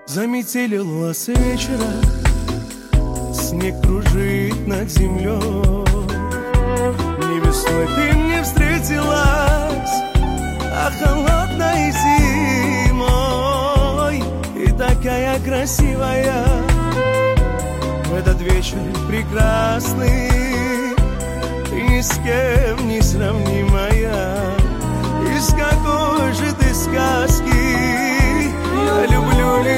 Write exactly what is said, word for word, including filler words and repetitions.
Заметелило с вечера, снег кружит над землей. Не весной ты мне встретилась, а холодной зимой. И такая красивая в этот вечер прекрасный, ты ни с кем не сравнимая. Из какой же ты сказки